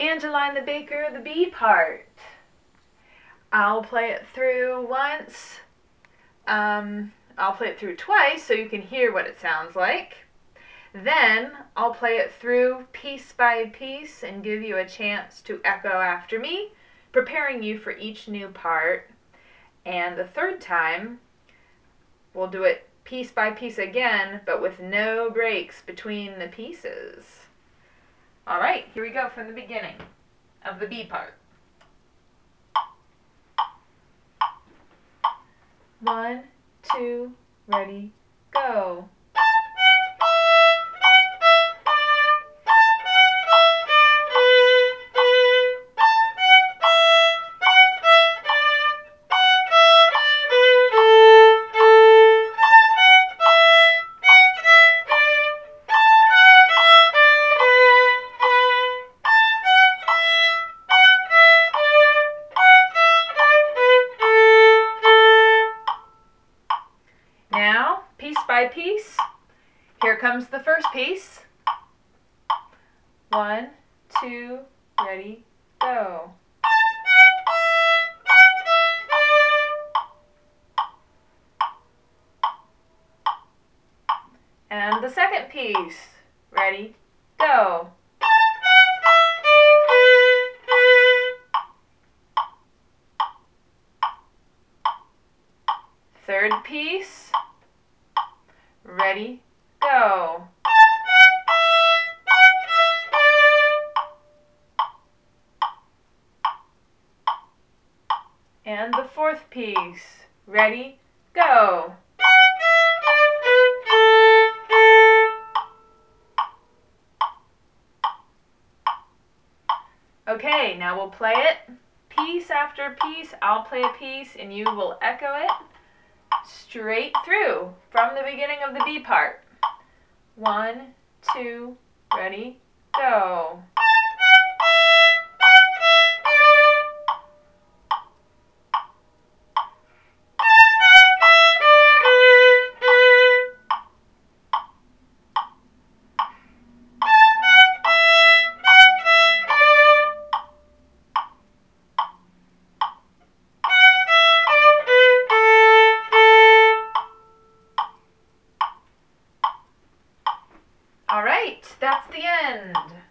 Angeline the Baker, the B part. I'll play it through once. I'll play it through twice so you can hear what it sounds like. Then I'll play it through piece by piece and give you a chance to echo after me, preparing you for each new part. And the third time, we'll do it piece by piece again, but with no breaks between the pieces. All right, here we go from the beginning of the B part. 1, 2, ready, go. Now, piece by piece, here comes the first piece. 1, 2, ready, go. And the second piece, ready, go. Third piece, ready, go. And the fourth piece, ready, go. Okay, now we'll play it piece after piece. I'll play a piece and you will echo it straight through from the beginning of the B part. 1, 2, ready, go. All right, that's the end.